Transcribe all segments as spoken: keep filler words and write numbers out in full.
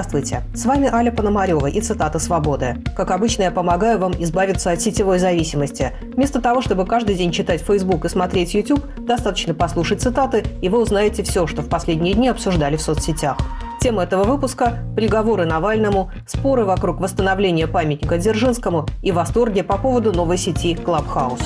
Здравствуйте! С вами Аля Пономарева и цитаты «Свободы». Как обычно, я помогаю вам избавиться от сетевой зависимости. Вместо того, чтобы каждый день читать Facebook и смотреть YouTube, достаточно послушать цитаты, и вы узнаете все, что в последние дни обсуждали в соцсетях. Тема этого выпуска – приговоры Навальному, споры вокруг восстановления памятника Дзержинскому и восторги по поводу новой сети Clubhouse.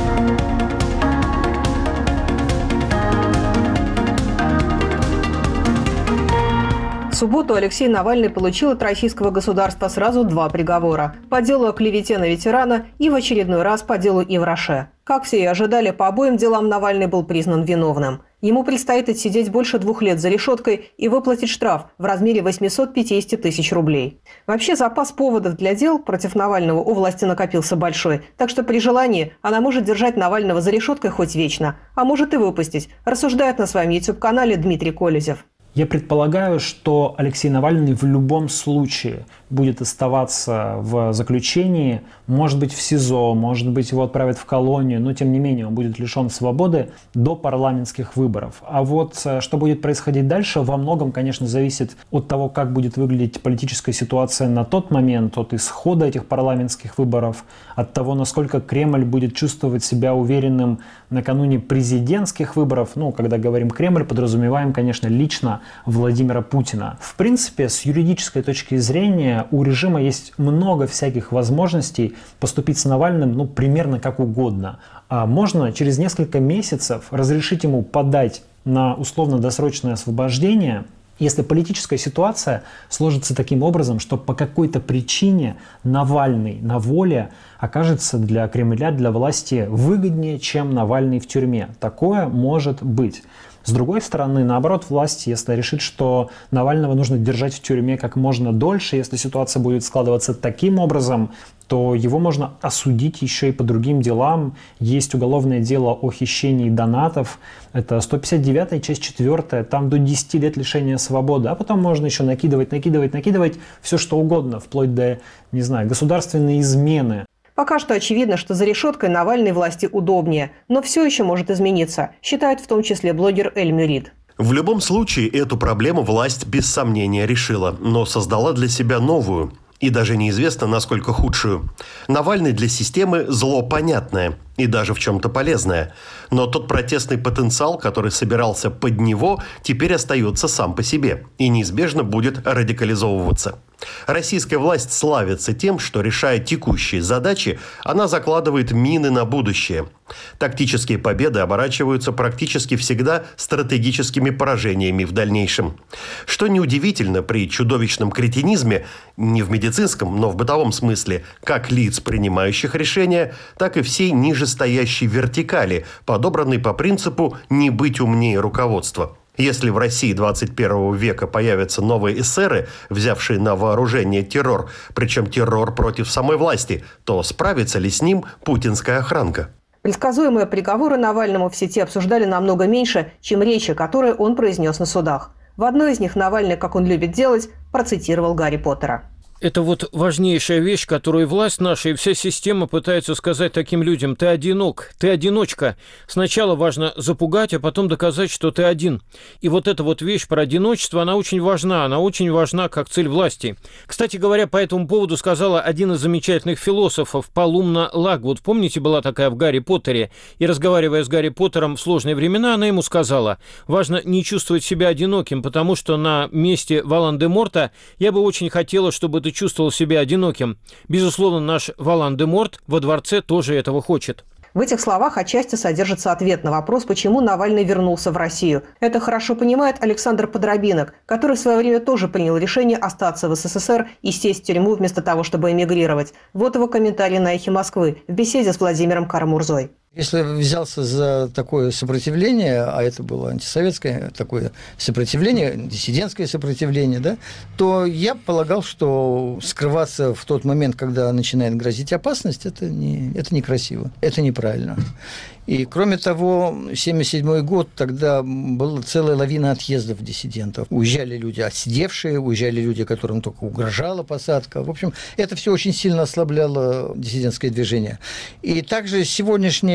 В субботу Алексей Навальный получил от российского государства сразу два приговора – по делу о клевете на ветерана и в очередной раз по делу Ивраше. Как все и ожидали, по обоим делам Навальный был признан виновным. Ему предстоит отсидеть больше двух лет за решеткой и выплатить штраф в размере восемьсот пятьдесят тысяч рублей. Вообще, запас поводов для дел против Навального у власти накопился большой, так что при желании она может держать Навального за решеткой хоть вечно, а может и выпустить, рассуждает на своем YouTube-канале Дмитрий Колезев. Я предполагаю, что Алексей Навальный в любом случае будет оставаться в заключении, может быть в СИЗО, может быть его отправят в колонию, но тем не менее он будет лишен свободы до парламентских выборов. А вот что будет происходить дальше, во многом, конечно, зависит от того, как будет выглядеть политическая ситуация на тот момент, от исхода этих парламентских выборов, от того, насколько Кремль будет чувствовать себя уверенным накануне президентских выборов. Ну, когда говорим Кремль, подразумеваем, конечно, лично Владимира Путина. В принципе, с юридической точки зрения у режима есть много всяких возможностей поступить с Навальным, ну, примерно как угодно. А можно через несколько месяцев разрешить ему подать на условно-досрочное освобождение, если политическая ситуация сложится таким образом, что по какой-то причине Навальный на воле окажется для Кремля, для власти выгоднее, чем Навальный в тюрьме. Такое может быть. С другой стороны, наоборот, власть, если решит, что Навального нужно держать в тюрьме как можно дольше, если ситуация будет складываться таким образом, то его можно осудить еще и по другим делам. Есть уголовное дело о хищении донатов. Это сто пятьдесят девятая, часть четвёртая. Там до десяти лет лишения свободы. А потом можно еще накидывать, накидывать, накидывать все что угодно, вплоть до, не знаю, государственной измены. Пока что очевидно, что за решеткой Навальной власти удобнее, но все еще может измениться, считает в том числе блогер Эль-Мюрид. В любом случае, эту проблему власть без сомнения решила, но создала для себя новую. И даже неизвестно, насколько худшую. Навальный для системы зло понятное и даже в чем-то полезное. Но тот протестный потенциал, который собирался под него, теперь остается сам по себе и неизбежно будет радикализовываться. Российская власть славится тем, что, решая текущие задачи, она закладывает мины на будущее. Тактические победы оборачиваются практически всегда стратегическими поражениями в дальнейшем. Что неудивительно при чудовищном кретинизме, не в медицинском, но в бытовом смысле, как лиц, принимающих решения, так и всей нижестоящей вертикали, подобранной по принципу «не быть умнее руководства». Если в России двадцать первого века появятся новые эсеры, взявшие на вооружение террор, причем террор против самой власти, то справится ли с ним путинская охранка? Предсказуемые приговоры Навальному в сети обсуждали намного меньше, чем речи, которые он произнес на судах. В одной из них Навальный, как он любит делать, процитировал Гарри Поттера. Это вот важнейшая вещь, которую власть наша и вся система пытаются сказать таким людям. Ты одинок, ты одиночка. Сначала важно запугать, а потом доказать, что ты один. И вот эта вот вещь про одиночество, она очень важна. Она очень важна как цель власти. Кстати говоря, по этому поводу сказала один из замечательных философов, Палумна Лагвуд. Помните, была такая в Гарри Поттере? И разговаривая с Гарри Поттером в сложные времена, она ему сказала: важно не чувствовать себя одиноким, потому что на месте Волан-де-Морта я бы очень хотела, чтобы ты чувствовал себя одиноким. Безусловно, наш Волан-де-Морт во дворце тоже этого хочет. В этих словах отчасти содержится ответ на вопрос, почему Навальный вернулся в Россию. Это хорошо понимает Александр Подробинок, который в свое время тоже принял решение остаться в СССР и сесть в тюрьму вместо того, чтобы эмигрировать. Вот его комментарий на «Эхе Москвы» в беседе с Владимиром Карамурзой. Если взялся за такое сопротивление, а это было антисоветское такое сопротивление, диссидентское сопротивление, да, то я полагал, что скрываться в тот момент, когда начинает грозить опасность, это, не, это некрасиво, это неправильно. И, кроме того, семьдесят седьмой год, тогда была целая лавина отъездов диссидентов. Уезжали люди отсидевшие, уезжали люди, которым только угрожала посадка. В общем, это все очень сильно ослабляло диссидентское движение. И также сегодняшняя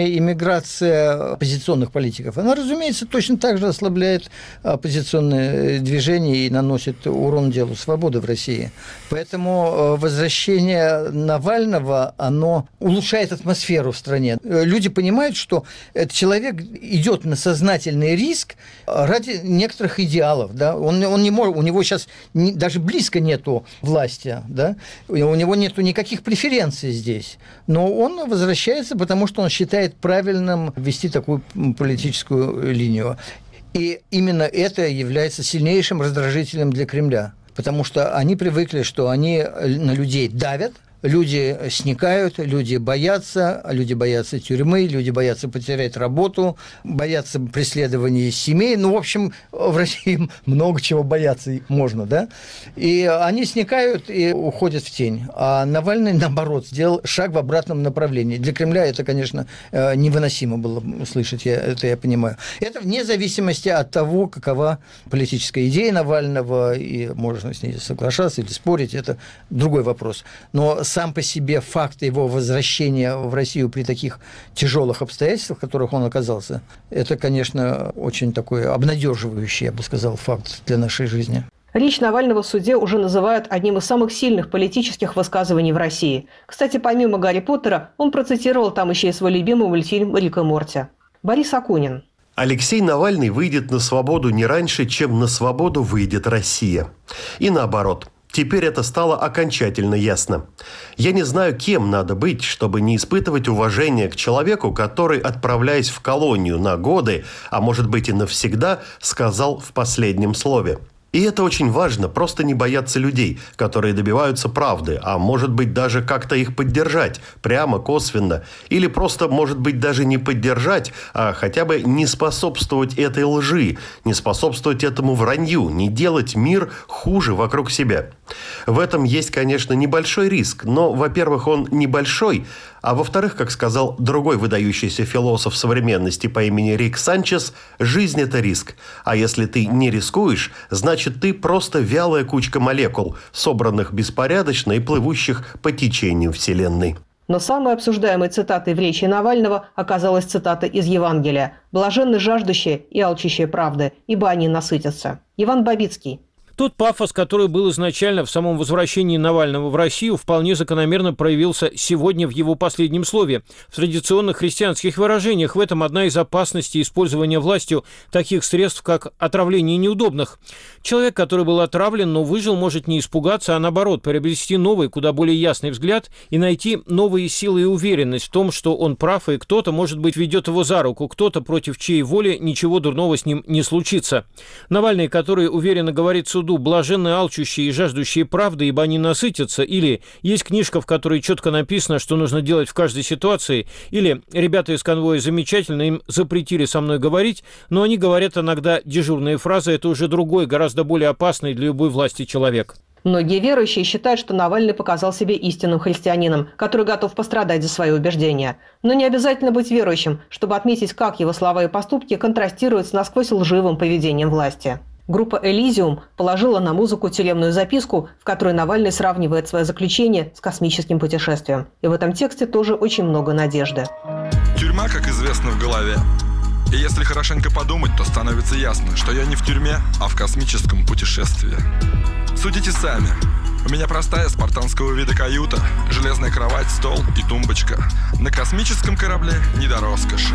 массовая иммиграция оппозиционных политиков, она, разумеется, точно так же ослабляет оппозиционные движения и наносит урон делу свободы в России. Поэтому возвращение Навального, оно улучшает атмосферу в стране. Люди понимают, что этот человек идет на сознательный риск ради некоторых идеалов. Да? Он, он не может, у него сейчас не, даже близко нету власти, да? У него нету никаких преференций здесь. Но он возвращается, потому что он считает правильным вести такую политическую линию. И именно это является сильнейшим раздражителем для Кремля. Потому что они привыкли, что они на людей давят, люди сникают, люди боятся, люди боятся тюрьмы, люди боятся потерять работу, боятся преследования семей. Ну, в общем, в России много чего бояться можно, да? И они сникают и уходят в тень. А Навальный, наоборот, сделал шаг в обратном направлении. Для Кремля это, конечно, невыносимо было слышать, я, это я понимаю. Это вне зависимости от того, какова политическая идея Навального, и можно с ней соглашаться или спорить, это другой вопрос. Но сам по себе факт его возвращения в Россию при таких тяжелых обстоятельствах, в которых он оказался, это, конечно, очень такой обнадеживающий, я бы сказал, факт для нашей жизни. Речь Навального в суде уже называют одним из самых сильных политических высказываний в России. Кстати, помимо «Гарри Поттера», он процитировал там еще и свой любимый мультфильм «Рик и Морти». Борис Акунин. Алексей Навальный выйдет на свободу не раньше, чем на свободу выйдет Россия. И наоборот. Теперь это стало окончательно ясно. Я не знаю, кем надо быть, чтобы не испытывать уважения к человеку, который, отправляясь в колонию на годы, а может быть и навсегда, сказал в последнем слове. И это очень важно, просто не бояться людей, которые добиваются правды, а может быть даже как-то их поддержать, прямо, косвенно. Или просто, может быть, даже не поддержать, а хотя бы не способствовать этой лжи, не способствовать этому вранью, не делать мир хуже вокруг себя. В этом есть, конечно, небольшой риск, но, во-первых, он небольшой, а во-вторых, как сказал другой выдающийся философ современности по имени Рик Санчес, жизнь – это риск. А если ты не рискуешь, значит, ты просто вялая кучка молекул, собранных беспорядочно и плывущих по течению Вселенной. Но самой обсуждаемой цитатой в речи Навального оказалась цитата из Евангелия: «Блаженны жаждущие и алчущие правды, ибо они насытятся». Иван Бабицкий. Тот пафос, который был изначально в самом возвращении Навального в Россию, вполне закономерно проявился сегодня в его последнем слове. В традиционных христианских выражениях в этом одна из опасностей использования властью таких средств, как отравление неудобных. Человек, который был отравлен, но выжил, может не испугаться, а наоборот, приобрести новый, куда более ясный взгляд и найти новые силы и уверенность в том, что он прав, и кто-то, может быть, ведет его за руку, кто-то, против чьей воли ничего дурного с ним не случится. Навальный, который уверенно говорит суду: «Блаженны алчущие и жаждущие правды, ибо они насытятся», или есть книжка, в которой четко написано, что нужно делать в каждой ситуации, или «ребята из конвоя замечательно, им запретили со мной говорить, но они говорят иногда дежурные фразы», это уже другой, гораздо более опасный для любой власти человек. Многие верующие считают, что Навальный показал себе истинным христианином, который готов пострадать за свои убеждения. Но не обязательно быть верующим, чтобы отметить, как его слова и поступки контрастируют с насквозь лживым поведением власти. Группа «Элизиум» положила на музыку тюремную записку, в которой Навальный сравнивает свое заключение с космическим путешествием. И в этом тексте тоже очень много надежды. Тюрьма, как известно, в голове. И если хорошенько подумать, то становится ясно, что я не в тюрьме, а в космическом путешествии. Судите сами. У меня простая спартанского вида каюта, железная кровать, стол и тумбочка. На космическом корабле не до роскоши.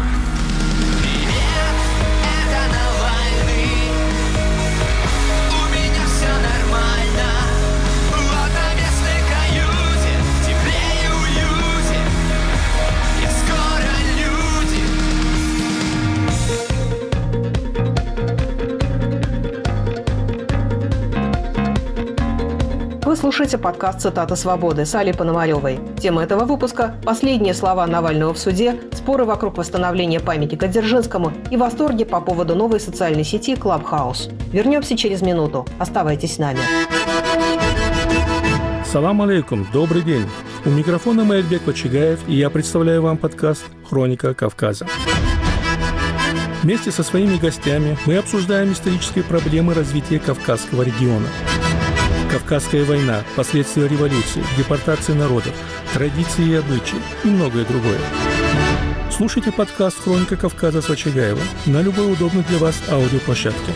Привет, это Навальный. У меня все нормально. В одноместной каюте, в тепле и уюте. И скоро люди. Вы слушаете подкаст «Цитата свободы» с Алей Пономаревой. Тема этого выпуска – последние слова Навального в суде, споры вокруг восстановления памятника Дзержинскому и восторги по поводу новой социальной сети «Клабхаус». Вернемся через минуту. Оставайтесь с нами. Салам алейкум, добрый день. У микрофона Маэльбек Очагаев, и я представляю вам подкаст «Хроника Кавказа». Вместе со своими гостями мы обсуждаем исторические проблемы развития Кавказского региона. Кавказская война, последствия революции, депортации народов, традиции и обычаи и многое другое. Слушайте подкаст «Хроника Кавказа» с Вачигаевым на любой удобной для вас аудиоплощадке.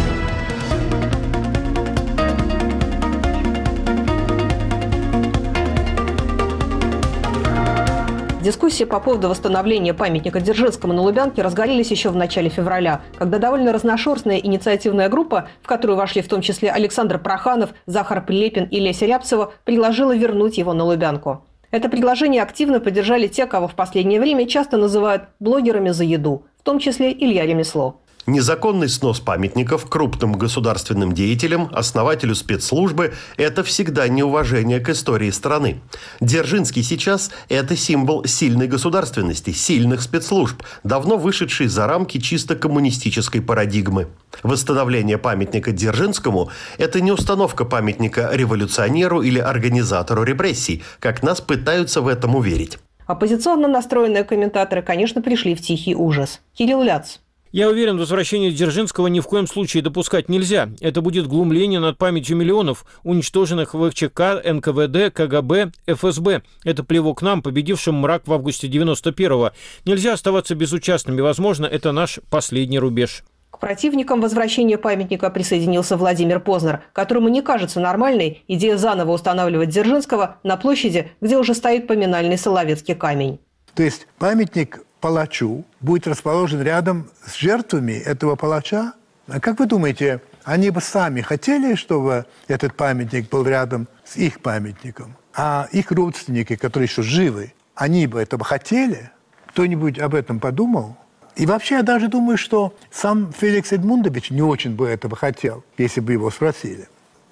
Дискуссии по поводу восстановления памятника Дзержинскому на Лубянке разгорелись еще в начале февраля, когда довольно разношерстная инициативная группа, в которую вошли в том числе Александр Проханов, Захар Прилепин и Леся Рябцева, предложила вернуть его на Лубянку. Это предложение активно поддержали те, кого в последнее время часто называют блогерами за еду, в том числе Илья Ремесло. Незаконный снос памятников крупным государственным деятелям, основателю спецслужбы – это всегда неуважение к истории страны. Дзержинский сейчас – это символ сильной государственности, сильных спецслужб, давно вышедший за рамки чисто коммунистической парадигмы. Восстановление памятника Дзержинскому – это не установка памятника революционеру или организатору репрессий, как нас пытаются в этом уверить. Оппозиционно настроенные комментаторы, конечно, пришли в тихий ужас. Кирилл Ляц. Я уверен, возвращение Дзержинского ни в коем случае допускать нельзя. Это будет глумление над памятью миллионов, уничтоженных в ЧК, эн ка вэ дэ, ка гэ бэ, эф эс бэ. Это плевок нам, победившим мрак в августе девяносто первого. Нельзя оставаться безучастными. Возможно, это наш последний рубеж. К противникам возвращения памятника присоединился Владимир Познер, которому не кажется нормальной идея заново устанавливать Дзержинского на площади, где уже стоит поминальный Соловецкий камень. То есть памятник палачу будет расположен рядом с жертвами этого палача? А как вы думаете, они бы сами хотели, чтобы этот памятник был рядом с их памятником? А их родственники, которые еще живы, они бы этого хотели? Кто-нибудь об этом подумал? И вообще я даже думаю, что сам Феликс Эдмундович не очень бы этого хотел, если бы его спросили.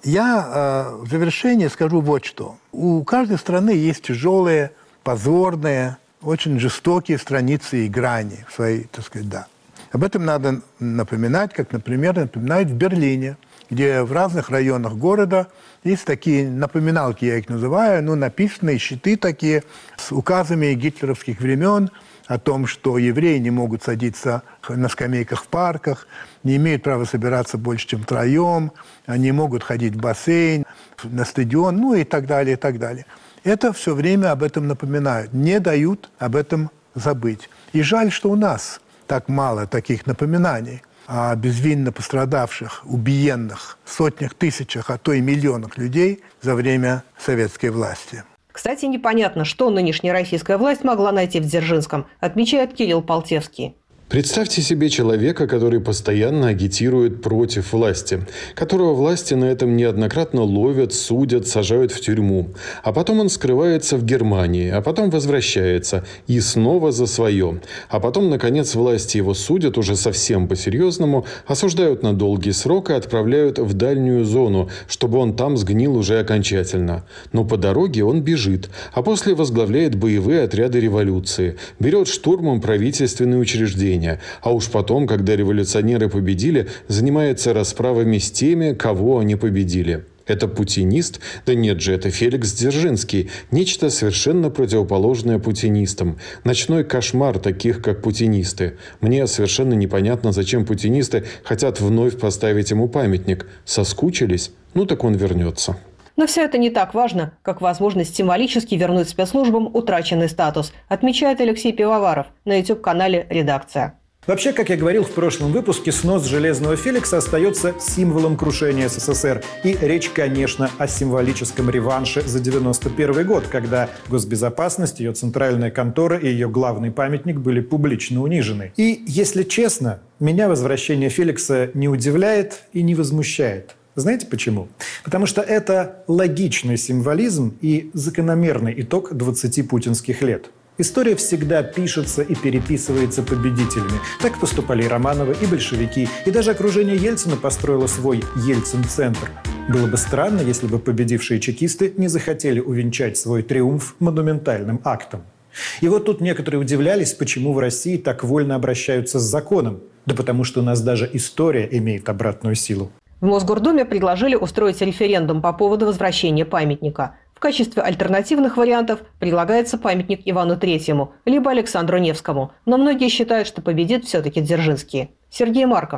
Я э, в завершение скажу вот что. У каждой страны есть тяжелые, позорные, очень жестокие страницы и грани своей, так сказать, да. Об этом надо напоминать, как, например, напоминают в Берлине, где в разных районах города есть такие напоминалки, я их называю, ну, написанные щиты такие с указами гитлеровских времен о том, что евреи не могут садиться на скамейках в парках, не имеют права собираться больше, чем втроем, не могут ходить в бассейн, на стадион, ну и так далее, и так далее. Это все время об этом напоминают, не дают об этом забыть. И жаль, что у нас так мало таких напоминаний о безвинно пострадавших, убиенных сотнях, тысячах, а то и миллионах людей за время советской власти. Кстати, непонятно, что нынешняя российская власть могла найти в Дзержинском, отмечает Кирилл Полтевский. Представьте себе человека, который постоянно агитирует против власти, которого власти на этом неоднократно ловят, судят, сажают в тюрьму. А потом он скрывается в Германии, а потом возвращается и снова за свое. А потом, наконец, власти его судят уже совсем по-серьезному, осуждают на долгий срок и отправляют в дальнюю зону, чтобы он там сгнил уже окончательно. Но по дороге он бежит, а после возглавляет боевые отряды революции, берет штурмом правительственные учреждения. А уж потом, когда революционеры победили, занимается расправами с теми, кого они победили. Это путинист? Да нет же, это Феликс Дзержинский. Нечто совершенно противоположное путинистам. Ночной кошмар таких, как путинисты. Мне совершенно непонятно, зачем путинисты хотят вновь поставить ему памятник. Соскучились? Ну так он вернется. Но все это не так важно, как возможность символически вернуть спецслужбам утраченный статус, отмечает Алексей Пивоваров на ютуб-канале «Редакция». Вообще, как я говорил в прошлом выпуске, снос Железного Феликса остается символом крушения эс эс эс эр. И речь, конечно, о символическом реванше за девяносто первый год, когда госбезопасность, ее центральная контора и ее главный памятник были публично унижены. И, если честно, меня возвращение Феликса не удивляет и не возмущает. Знаете почему? Потому что это логичный символизм и закономерный итог двадцати путинских лет. История всегда пишется и переписывается победителями. Так поступали и Романовы, и большевики, и даже окружение Ельцина построило свой Ельцин-центр. Было бы странно, если бы победившие чекисты не захотели увенчать свой триумф монументальным актом. И вот тут некоторые удивлялись, почему в России так вольно обращаются с законом. Да потому что у нас даже история имеет обратную силу. В Мосгордуме предложили устроить референдум по поводу возвращения памятника. В качестве альтернативных вариантов предлагается памятник Ивану Третьему, либо Александру Невскому. Но многие считают, что победит все-таки Дзержинский. Сергей Марков.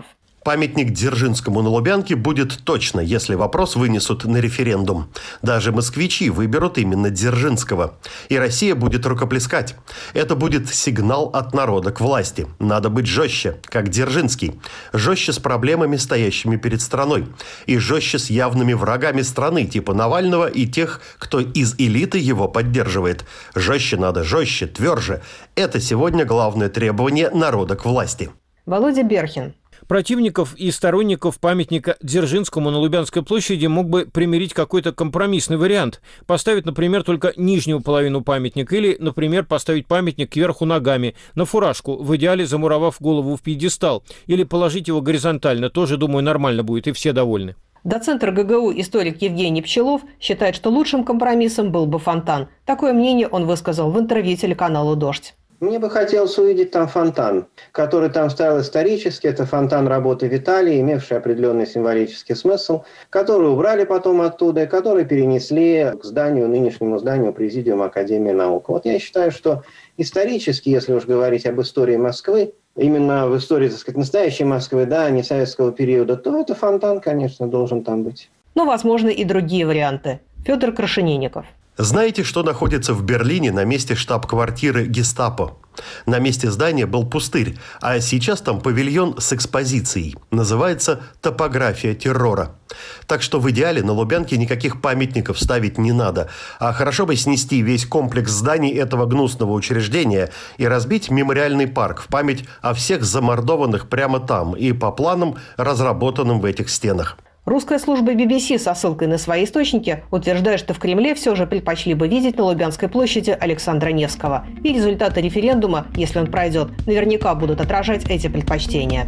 Памятник Дзержинскому на Лубянке будет точно, если вопрос вынесут на референдум. Даже москвичи выберут именно Дзержинского. И Россия будет рукоплескать. Это будет сигнал от народа к власти. Надо быть жестче, как Дзержинский. Жестче с проблемами, стоящими перед страной. И жестче с явными врагами страны, типа Навального и тех, кто из элиты его поддерживает. Жестче надо, жестче, тверже. Это сегодня главное требование народа к власти. Володя Берхин. Противников и сторонников памятника Дзержинскому на Лубянской площади мог бы примирить какой-то компромиссный вариант. Поставить, например, только нижнюю половину памятника или, например, поставить памятник кверху ногами, на фуражку, в идеале замуровав голову в пьедестал. Или положить его горизонтально, тоже, думаю, нормально будет, и все довольны. Доцент РГГУ историк Евгений Пчелов считает, что лучшим компромиссом был бы фонтан. Такое мнение он высказал в интервью телеканалу «Дождь». Мне бы хотелось увидеть там фонтан, который там стоял исторически. Это фонтан работы Виталия, имевший определенный символический смысл, который убрали потом оттуда и который перенесли к зданию, нынешнему зданию Президиума Академии наук. Вот я считаю, что исторически, если уж говорить об истории Москвы, именно в истории, так сказать, настоящей Москвы, да, а не советского периода, то это фонтан, конечно, должен там быть. Но, возможно, и другие варианты. Федор Крашенинников. Знаете, что находится в Берлине на месте штаб-квартиры гестапо? На месте здания был пустырь, а сейчас там павильон с экспозицией. Называется «Топография террора». Так что в идеале на Лубянке никаких памятников ставить не надо. А хорошо бы снести весь комплекс зданий этого гнусного учреждения и разбить мемориальный парк в память о всех замордованных прямо там и по планам, разработанным в этих стенах. Русская служба би би си со ссылкой на свои источники утверждает, что в Кремле все же предпочли бы видеть на Лубянской площади Александра Невского. И результаты референдума, если он пройдет, наверняка будут отражать эти предпочтения.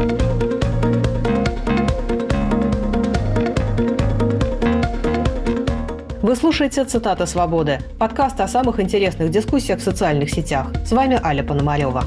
Вы слушаете «Цитаты свободы» – подкаст о самых интересных дискуссиях в социальных сетях. С вами Аля Пономарева.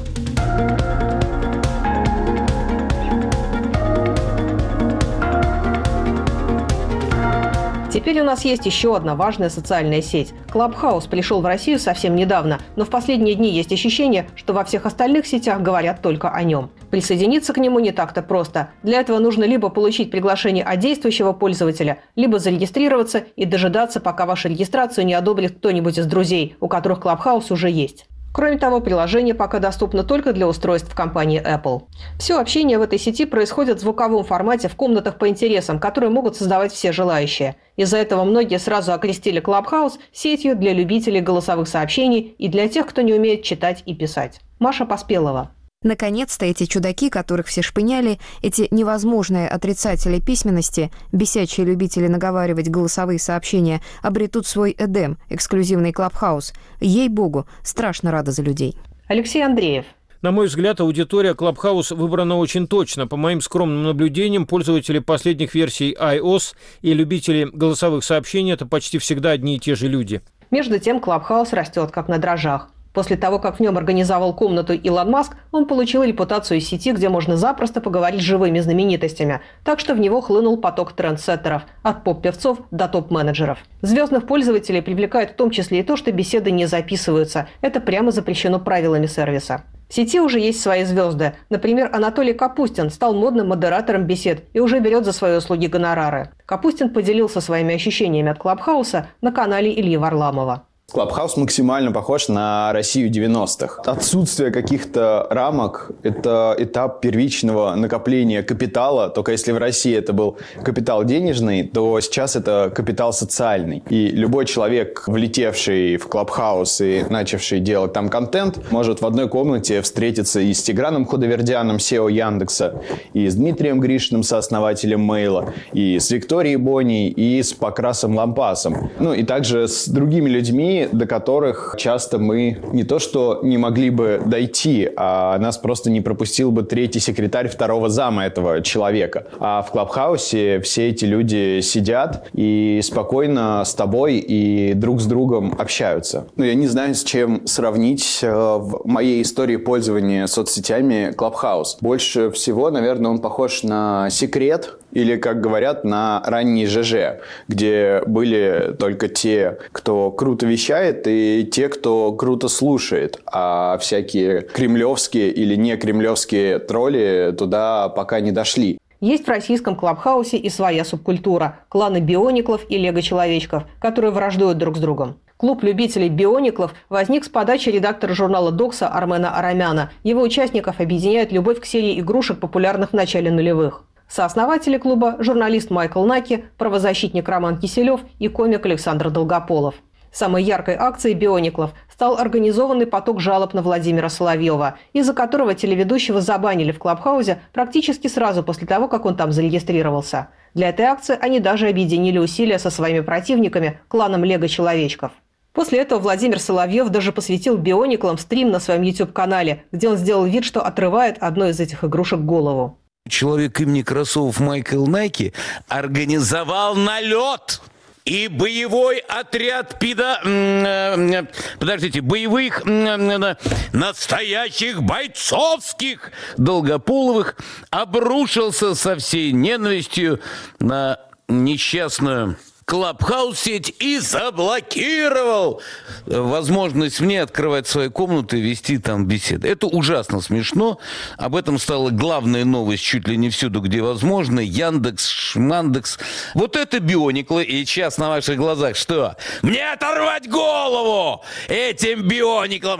Теперь у нас есть еще одна важная социальная сеть. Clubhouse пришел в Россию совсем недавно, но в последние дни есть ощущение, что во всех остальных сетях говорят только о нем. Присоединиться к нему не так-то просто. Для этого нужно либо получить приглашение от действующего пользователя, либо зарегистрироваться и дожидаться, пока вашу регистрацию не одобрит кто-нибудь из друзей, у которых Clubhouse уже есть. Кроме того, приложение пока доступно только для устройств компании Apple. Все общение в этой сети происходит в звуковом формате в комнатах по интересам, которые могут создавать все желающие. Из-за этого многие сразу окрестили Clubhouse сетью для любителей голосовых сообщений и для тех, кто не умеет читать и писать. Маша Поспелова. Наконец-то эти чудаки, которых все шпыняли, эти невозможные отрицатели письменности, бесячие любители наговаривать голосовые сообщения, обретут свой эдем, эксклюзивный Clubhouse. Ей-богу, страшно рада за людей. Алексей Андреев. На мой взгляд, аудитория Clubhouse выбрана очень точно. По моим скромным наблюдениям, пользователи последних версий iOS и любители голосовых сообщений – это почти всегда одни и те же люди. Между тем, Clubhouse растет как на дрожжах. После того, как в нем организовал комнату Илон Маск, он получил репутацию сети, где можно запросто поговорить с живыми знаменитостями. Так что в него хлынул поток трендсеттеров – от поп-певцов до топ-менеджеров. Звездных пользователей привлекает в том числе и то, что беседы не записываются. Это прямо запрещено правилами сервиса. В сети уже есть свои звезды. Например, Анатолий Капустин стал модным модератором бесед и уже берет за свои услуги гонорары. Капустин поделился своими ощущениями от Клабхауса на канале Ильи Варламова. Clubhouse максимально похож на Россию девяностых. Отсутствие каких-то рамок – это этап первичного накопления капитала. Только если в России это был капитал денежный, то сейчас это капитал социальный. И любой человек, влетевший в Clubhouse и начавший делать там контент, может в одной комнате встретиться и с Тиграном Худовердяном, сео Яндекса, и с Дмитрием Гришиным, сооснователем Мейла, и с Викторией Бонни, и с Покрасом Лампасом. Ну и также с другими людьми, до которых часто мы не то что не могли бы дойти, а нас просто не пропустил бы третий секретарь второго зама этого человека. А в Клабхаусе все эти люди сидят и спокойно с тобой и друг с другом общаются. Ну, я не знаю, с чем сравнить в моей истории пользования соцсетями Клабхаус. Больше всего, наверное, он похож на Секрет, или, как говорят, на ранний ЖЖ, где были только те, кто круто вещает, и те, кто круто слушает. А всякие кремлевские или не кремлевские тролли туда пока не дошли. Есть в российском Клабхаусе и своя субкультура – кланы биониклов и лего-человечков, которые враждуют друг с другом. Клуб любителей биониклов возник с подачи редактора журнала «Докса» Армена Арамяна. Его участников объединяет любовь к серии игрушек, популярных в начале нулевых. Сооснователи клуба – журналист Майкл Наки, правозащитник Роман Киселев и комик Александр Долгополов. Самой яркой акцией биониклов стал организованный поток жалоб на Владимира Соловьева, из-за которого телеведущего забанили в Клабхаусе практически сразу после того, как он там зарегистрировался. Для этой акции они даже объединили усилия со своими противниками, кланом лего-человечков. После этого Владимир Соловьев даже посвятил биониклам стрим на своем YouTube-канале, где он сделал вид, что отрывает одной из этих игрушек голову. Человек имени кроссовок Майкл Найки организовал налет. И боевой отряд пида... Подождите, боевых настоящих бойцовских Долгополовых обрушился со всей ненавистью на несчастную Клабхаус-сеть и заблокировал возможность мне открывать свои комнаты и вести там беседы. Это ужасно смешно. Об этом стала главная новость чуть ли не всюду, где возможно. Яндекс, Шмандекс. Вот это биониклы. И сейчас на ваших глазах что? Мне оторвать голову этим биониклам!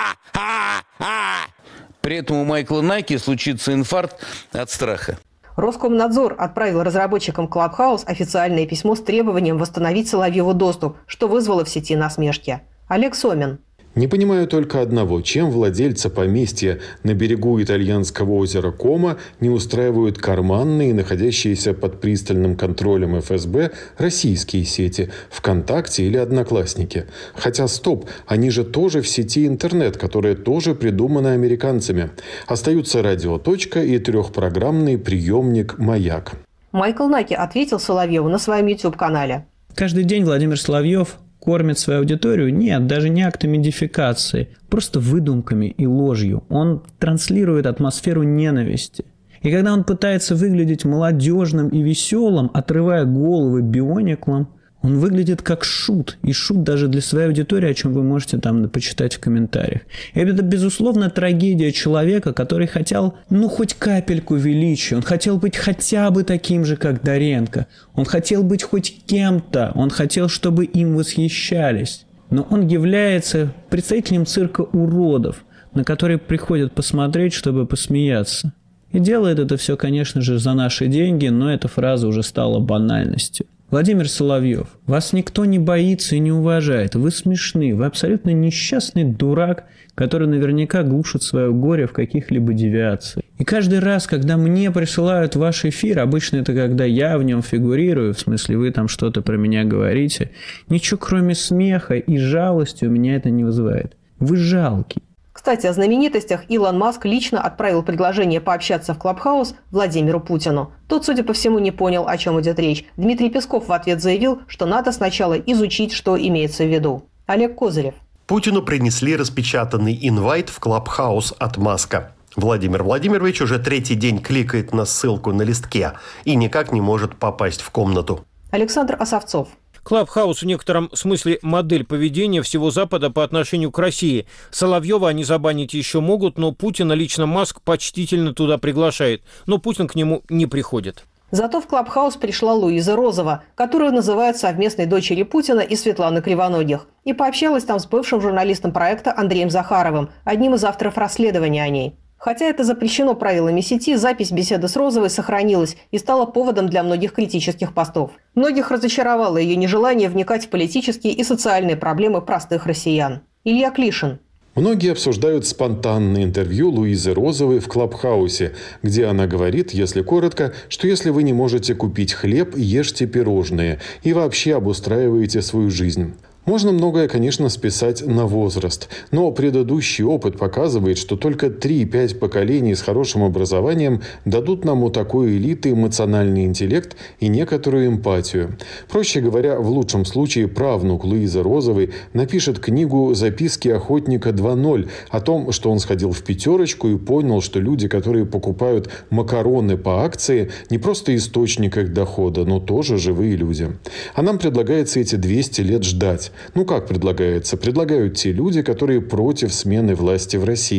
Ха-ха-ха! При этом у Майкла Наки случится инфаркт от страха. Роскомнадзор отправил разработчикам Clubhouse официальное письмо с требованием восстановить Соловьеву доступ, что вызвало в сети насмешки. Олег Сомин. Не понимаю только одного, чем владельцы поместья на берегу итальянского озера Кома не устраивают карманные, находящиеся под пристальным контролем эф эс бэ, российские сети ВКонтакте или Одноклассники. Хотя стоп, они же тоже в сети интернет, которая тоже придумана американцами. Остаются радиоточка и трехпрограммный приемник «Маяк». Майкл Наки ответил Соловьеву на своем YouTube-канале. Каждый день Владимир Соловьев кормит свою аудиторию? Нет, даже не актами модификации, просто выдумками и ложью. Он транслирует атмосферу ненависти. И когда он пытается выглядеть молодежным и веселым, отрывая головы биониклам, он выглядит как шут. И шут даже для своей аудитории, о чем вы можете там почитать в комментариях. И это, безусловно, трагедия человека, который хотел, ну, хоть капельку величия. Он хотел быть хотя бы таким же, как Доренко. Он хотел быть хоть кем-то. Он хотел, чтобы им восхищались. Но он является представителем цирка уродов, на который приходят посмотреть, чтобы посмеяться. И делает это все, конечно же, за наши деньги, но эта фраза уже стала банальностью. Владимир Соловьев, вас никто не боится и не уважает. Вы смешны, вы абсолютно несчастный дурак, который наверняка глушит свое горе в каких-либо девиациях. И каждый раз, когда мне присылают ваш эфир, обычно это когда я в нем фигурирую, в смысле вы там что-то про меня говорите, ничего кроме смеха и жалости у меня это не вызывает. Вы жалкий. Кстати, о знаменитостях Илон Маск лично отправил предложение пообщаться в Клабхаус Владимиру Путину. Тот, судя по всему, не понял, о чем идет речь. Дмитрий Песков в ответ заявил, что надо сначала изучить, что имеется в виду. Олег Козырев. Путину принесли распечатанный инвайт в Клабхаус от Маска. Владимир Владимирович уже третий день кликает на ссылку на листке и никак не может попасть в комнату. Александр Осовцов. Клабхаус в некотором смысле модель поведения всего Запада по отношению к России. Соловьева они забанить еще могут, но Путина лично Маск почтительно туда приглашает. Но Путин к нему не приходит. Зато в Клабхаус пришла Луиза Розова, которая называет совместной дочерью Путина и Светланы Кривоногих. И пообщалась там с бывшим журналистом проекта Андреем Захаровым, одним из авторов расследования о ней. Хотя это запрещено правилами сети, запись беседы с Розовой сохранилась и стала поводом для многих критических постов. Многих разочаровало ее нежелание вникать в политические и социальные проблемы простых россиян. Илья Клишин. Многие обсуждают спонтанное интервью Луизы Розовой в Клабхаусе, где она говорит, если коротко, что если вы не можете купить хлеб, ешьте пирожные и вообще обустраиваете свою жизнь. Можно многое, конечно, списать на возраст, но предыдущий опыт показывает, что только три-пять поколений с хорошим образованием дадут нам у такой элиты эмоциональный интеллект и некоторую эмпатию. Проще говоря, в лучшем случае правнук Луизы Розовой напишет книгу «Записки охотника два ноль» о том, что он сходил в пятерочку и понял, что люди, которые покупают макароны по акции, не просто источник их дохода, но тоже живые люди. А нам предлагается эти двести лет ждать. Ну как предлагается? Предлагают те люди, которые против смены власти в России.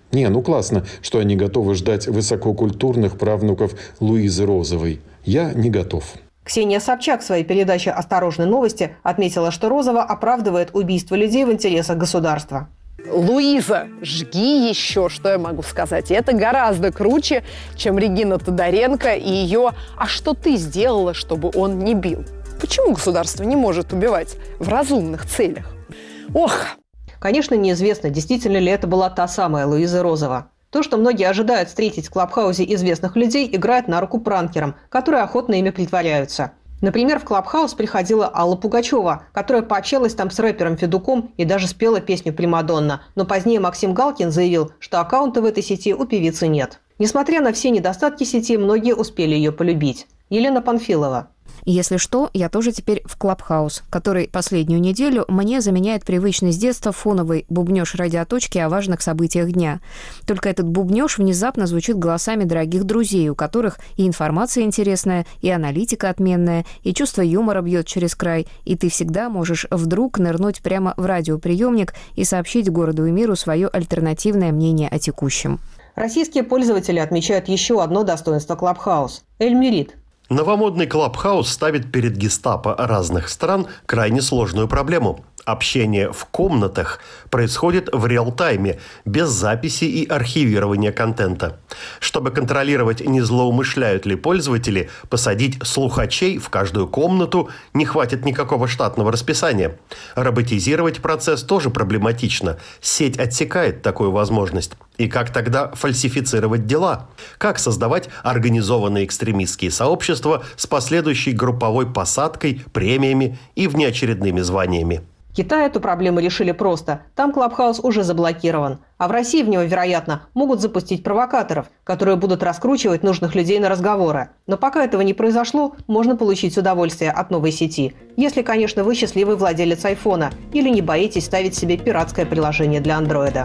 Не, ну классно, что они готовы ждать высококультурных правнуков Луизы Розовой. Я не готов. Ксения Собчак в своей передаче «Осторожные новости» отметила, что Розова оправдывает убийство людей в интересах государства. Луиза, жги еще, что я могу сказать. И это гораздо круче, чем Регина Тодоренко и ее «А что ты сделала, чтобы он не бил?» Почему государство не может убивать в разумных целях? Ох! Конечно, неизвестно, действительно ли это была та самая Луиза Розова. То, что многие ожидают встретить в Клабхаусе известных людей, играет на руку пранкерам, которые охотно ими притворяются. Например, в Клабхаус приходила Алла Пугачева, которая пообщалась там с рэпером Федуком и даже спела песню «Примадонна». Но позднее Максим Галкин заявил, что аккаунта в этой сети у певицы нет. Несмотря на все недостатки сети, многие успели ее полюбить. Елена Панфилова. Если что, я тоже теперь в Клабхаус, который последнюю неделю мне заменяет привычный с детства фоновый бубнёж радиоточки о важных событиях дня. Только этот бубнёж внезапно звучит голосами дорогих друзей, у которых и информация интересная, и аналитика отменная, и чувство юмора бьет через край, и ты всегда можешь вдруг нырнуть прямо в радиоприемник и сообщить городу и миру свое альтернативное мнение о текущем. Российские пользователи отмечают еще одно достоинство Клабхаус – Эльмирит. Новомодный Клабхаус ставит перед гестапо разных стран крайне сложную проблему. Общение в комнатах происходит в реал-тайме, без записи и архивирования контента. Чтобы контролировать, не злоумышляют ли пользователи, посадить слухачей в каждую комнату не хватит никакого штатного расписания. Роботизировать процесс тоже проблематично. Сеть отсекает такую возможность. И как тогда фальсифицировать дела? Как создавать организованные экстремистские сообщества с последующей групповой посадкой, премиями и внеочередными званиями? В Китае эту проблему решили просто. Там Клабхаус уже заблокирован. А в России в него, вероятно, могут запустить провокаторов, которые будут раскручивать нужных людей на разговоры. Но пока этого не произошло, можно получить удовольствие от новой сети. Если, конечно, вы счастливый владелец айфона или не боитесь ставить себе пиратское приложение для андроида.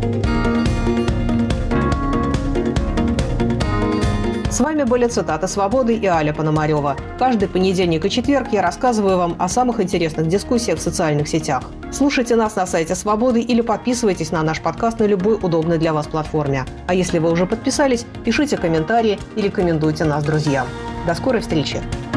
С вами были «Цитаты свободы» и Аля Пономарева. Каждый понедельник и четверг я рассказываю вам о самых интересных дискуссиях в социальных сетях. Слушайте нас на сайте «Свободы» или подписывайтесь на наш подкаст на любой удобной для вас платформе. А если вы уже подписались, пишите комментарии и рекомендуйте нас друзьям. До скорой встречи!